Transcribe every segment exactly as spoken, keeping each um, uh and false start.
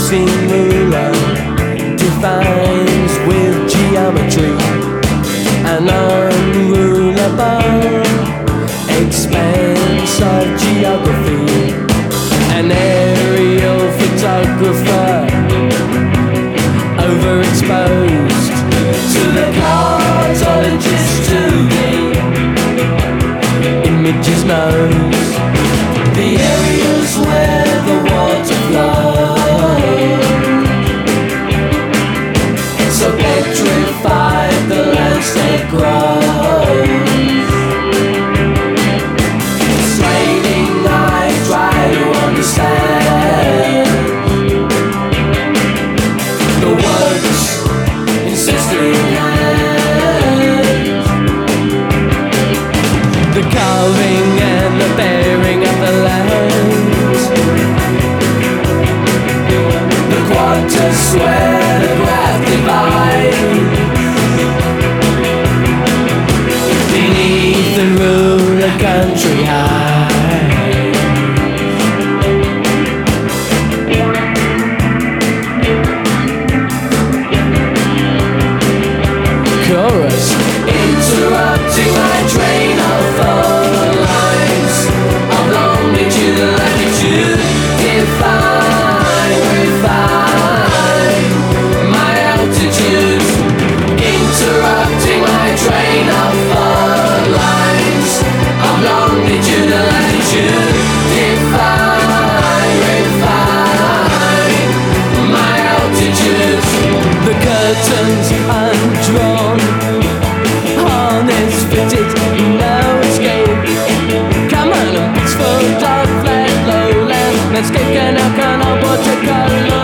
using ruler defines with geometry an unrulable expanse of geography. An aerial photographer overexposed to the cartologist to the image's nose. The areas where the water flows, so petrified the landscape grows. Straining eyes try to understand the words insisting hand, the carving and the bearing of the lands, the quarters where the graph divides. Beneath the ruler country high, chorus interrupting my train of thought lines of longitude and latitude. Define, refine my altitude, interrupting my train of thought lines of longitude and latitude. Define, refine my altitude. The curtains undrawn, harness fitted, no escape. Come on, it's full dark, flat, lowland landscape, canal, canal, watercolor.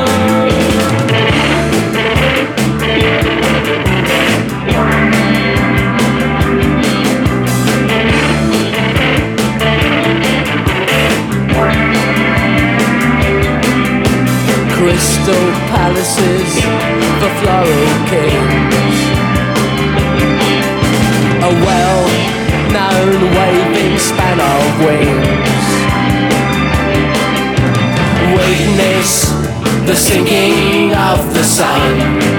Crystal palaces for floral kings, a well-known waving span of wings. Witness the sinking of the sun,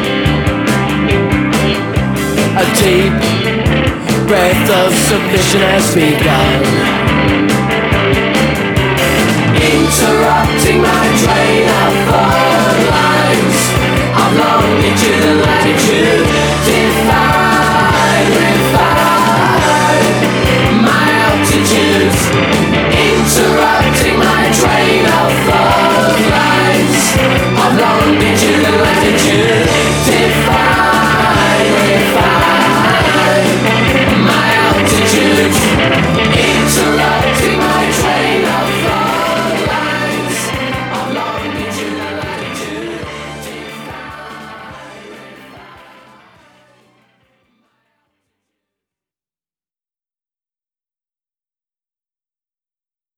a deep breath of submission has begun, interrupting my train of thought.